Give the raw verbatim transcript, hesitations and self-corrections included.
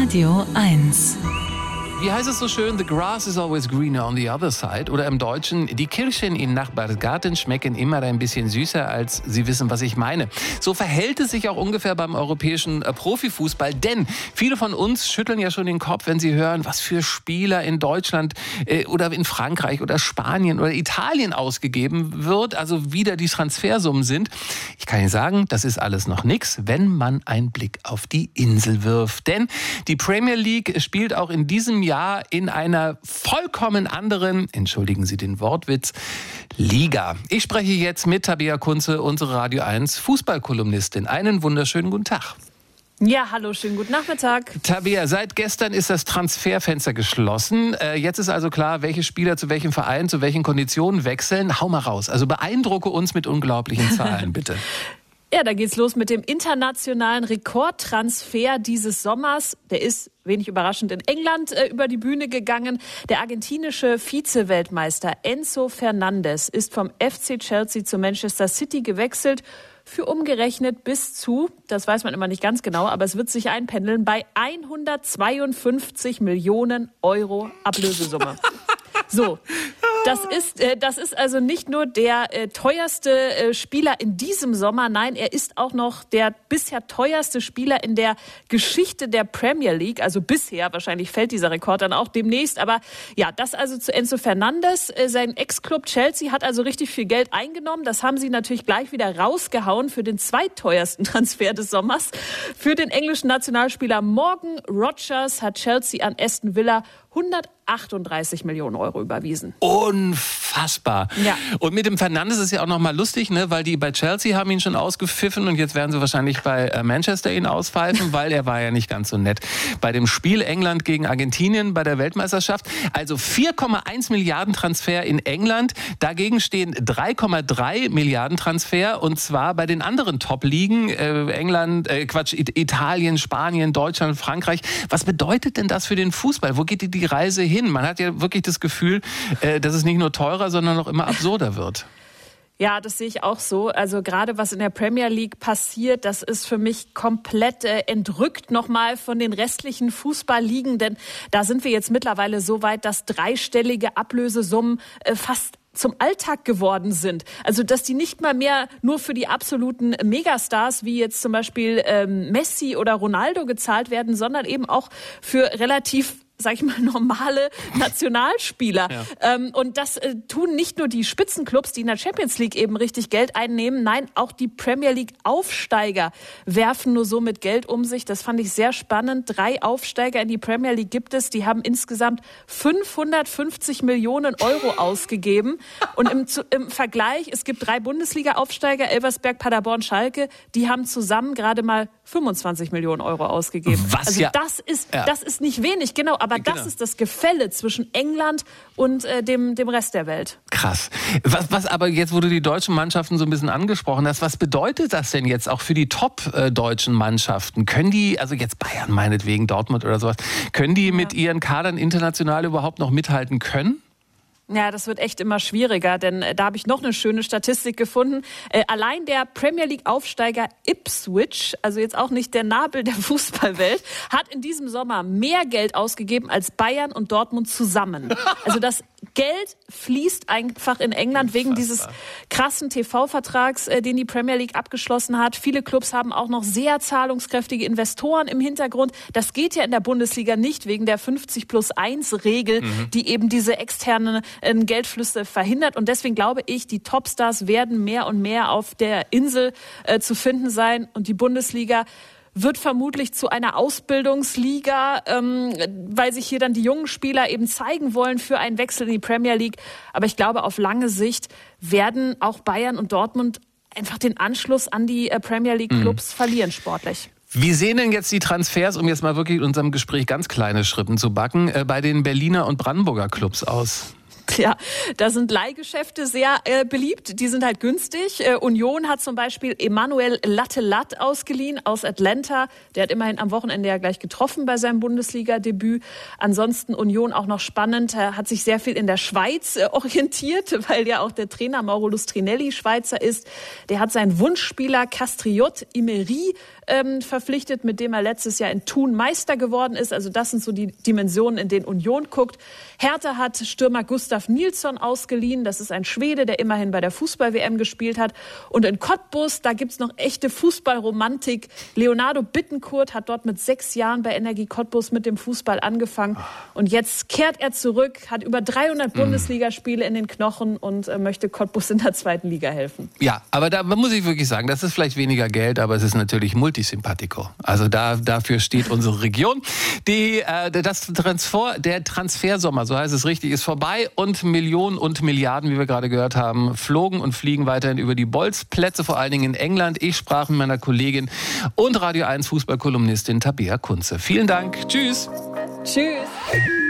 Radio eins. Wie heißt es so schön? The grass is always greener on the other side. Oder im Deutschen, die Kirschen in Nachbarsgarten schmecken immer ein bisschen süßer, als Sie wissen, was ich meine. So verhält es sich auch ungefähr beim europäischen äh, Profifußball. Denn viele von uns schütteln ja schon den Kopf, wenn sie hören, was für Spieler in Deutschland äh, oder in Frankreich oder Spanien oder Italien ausgegeben wird. Also wieder die Transfersummen sind. Ich kann Ihnen sagen, das ist alles noch nichts, wenn man einen Blick auf die Insel wirft. Denn die Premier League spielt auch in diesem Jahr in einer vollkommen anderen, entschuldigen Sie den Wortwitz, Liga. Ich spreche jetzt mit Tabea Kunze, unsere Radio eins Fußballkolumnistin. Einen wunderschönen guten Tag. Ja, hallo, schönen guten Nachmittag. Tabea, seit gestern ist das Transferfenster geschlossen. Jetzt ist also klar, welche Spieler zu welchem Verein, zu welchen Konditionen wechseln. Hau mal raus. Also beeindrucke uns mit unglaublichen Zahlen, bitte. Ja, da geht's los mit dem internationalen Rekordtransfer dieses Sommers. Der ist, wenig überraschend, in England äh, über die Bühne gegangen. Der argentinische Vize-Weltmeister Enzo Fernandez ist vom F C Chelsea zu Manchester City gewechselt. Für umgerechnet bis zu, das weiß man immer nicht ganz genau, aber es wird sich einpendeln, bei hundertzweiundfünfzig Millionen Euro Ablösesumme. So, das ist, äh, das ist also nicht nur der äh, teuerste äh, Spieler in diesem Sommer, nein, er ist auch noch der bisher teuerste Spieler in der Geschichte der Premier League, also bisher, wahrscheinlich fällt dieser Rekord dann auch demnächst, aber ja, das also zu Enzo Fernandez, äh, sein Ex-Club Chelsea hat also richtig viel Geld eingenommen, das haben sie natürlich gleich wieder rausgehauen für den zweitteuersten Transfer des Sommers. Für den englischen Nationalspieler Morgan Rogers hat Chelsea an Aston Villa hundertachtunddreißig Millionen Euro überwiesen. Unfassbar. Ja. Und mit dem Fernandes ist ja auch noch mal lustig, ne? Weil die bei Chelsea haben ihn schon ausgepfiffen und jetzt werden sie wahrscheinlich bei äh, Manchester ihn auspfeifen, weil er war ja nicht ganz so nett. Bei dem Spiel England gegen Argentinien bei der Weltmeisterschaft, also vier Komma eins Milliarden Transfer in England, dagegen stehen drei Komma drei Milliarden Transfer und zwar bei den anderen Top-Ligen, äh, England, äh, Quatsch, Italien, Spanien, Deutschland, Frankreich. Was bedeutet denn das für den Fußball? Wo geht die, die Reise hin? Man hat ja wirklich das Gefühl, äh, dass es nicht nur teurer, sondern auch immer absurder wird. Ja, das sehe ich auch so. Also gerade was in der Premier League passiert, das ist für mich komplett äh, entrückt nochmal von den restlichen Fußballligen. Denn da sind wir jetzt mittlerweile so weit, dass dreistellige Ablösesummen äh, fast zum Alltag geworden sind. Also dass die nicht mal mehr nur für die absoluten Megastars wie jetzt zum Beispiel ähm, Messi oder Ronaldo gezahlt werden, sondern eben auch für relativ, sag ich mal, normale Nationalspieler. Ja. Ähm, und das äh, tun nicht nur die Spitzenclubs, die in der Champions League eben richtig Geld einnehmen, nein, auch die Premier League Aufsteiger werfen nur so mit Geld um sich. Das fand ich sehr spannend. Drei Aufsteiger in die Premier League gibt es, die haben insgesamt fünfhundertfünfzig Millionen Euro ausgegeben. Und im, im Vergleich, es gibt drei Bundesliga-Aufsteiger, Elversberg, Paderborn, Schalke, die haben zusammen gerade mal fünfundzwanzig Millionen Euro ausgegeben. Was also ja, das ist, ja. das ist nicht wenig, genau. Aber genau. das ist das Gefälle zwischen England und äh, dem, dem Rest der Welt. Krass. Was, was aber jetzt, wo du die deutschen Mannschaften so ein bisschen angesprochen hast, was bedeutet das denn jetzt auch für die top-deutschen Mannschaften? Können die, also jetzt Bayern meinetwegen, Dortmund oder sowas, können die ja. mit ihren Kadern international überhaupt noch mithalten können? Ja, das wird echt immer schwieriger, denn äh, da habe ich noch eine schöne Statistik gefunden. Äh, allein der Premier League-Aufsteiger Ipswich, also jetzt auch nicht der Nabel der Fußballwelt, hat in diesem Sommer mehr Geld ausgegeben als Bayern und Dortmund zusammen. Also das Geld fließt einfach in England wegen dieses krassen T V-Vertrags, äh, den die Premier League abgeschlossen hat. Viele Clubs haben auch noch sehr zahlungskräftige Investoren im Hintergrund. Das geht ja in der Bundesliga nicht wegen der fünfzig plus eins Regel, mhm. die eben diese externen äh, Geldflüsse verhindert. Und deswegen glaube ich, die Topstars werden mehr und mehr auf der Insel äh, zu finden sein. Und die Bundesliga wird vermutlich zu einer Ausbildungsliga, ähm, weil sich hier dann die jungen Spieler eben zeigen wollen für einen Wechsel in die Premier League. Aber ich glaube, auf lange Sicht werden auch Bayern und Dortmund einfach den Anschluss an die äh, Premier League-Clubs mhm. verlieren sportlich. Wie sehen denn jetzt die Transfers, um jetzt mal wirklich in unserem Gespräch ganz kleine Schritten zu backen, äh, bei den Berliner und Brandenburger Clubs aus? Ja, da sind Leihgeschäfte sehr äh, beliebt. Die sind halt günstig. Äh, Union hat zum Beispiel Emmanuel Lattelat ausgeliehen aus Atlanta. Der hat immerhin am Wochenende ja gleich getroffen bei seinem Bundesliga-Debüt. Ansonsten Union auch noch spannend. Er hat sich sehr viel in der Schweiz äh, orientiert, weil ja auch der Trainer Mauro Lustrinelli Schweizer ist. Der hat seinen Wunschspieler Castriot Imeri ähm, verpflichtet, mit dem er letztes Jahr in Thun Meister geworden ist. Also das sind so die Dimensionen, in denen Union guckt. Hertha hat Stürmer Gustav Nilsson ausgeliehen. Das ist ein Schwede, der immerhin bei der Fußball-W M gespielt hat. Und in Cottbus, da gibt's noch echte Fußballromantik. Leonardo Bittencourt hat dort mit sechs Jahren bei Energie Cottbus mit dem Fußball angefangen. Und jetzt kehrt er zurück, hat über dreihundert mhm. Bundesligaspiele in den Knochen und äh, möchte Cottbus in der zweiten Liga helfen. Ja, aber da muss ich wirklich sagen, das ist vielleicht weniger Geld, aber es ist natürlich Multisympathico. Also da, dafür steht unsere Region. Die, äh, das Transfer, der Transfersommer, so heißt es richtig, ist vorbei und Millionen und Milliarden, wie wir gerade gehört haben, flogen und fliegen weiterhin über die Bolzplätze, vor allen Dingen in England. Ich sprach mit meiner Kollegin und Radio eins Fußballkolumnistin Tabea Kunze. Vielen Dank. Tschüss. Tschüss.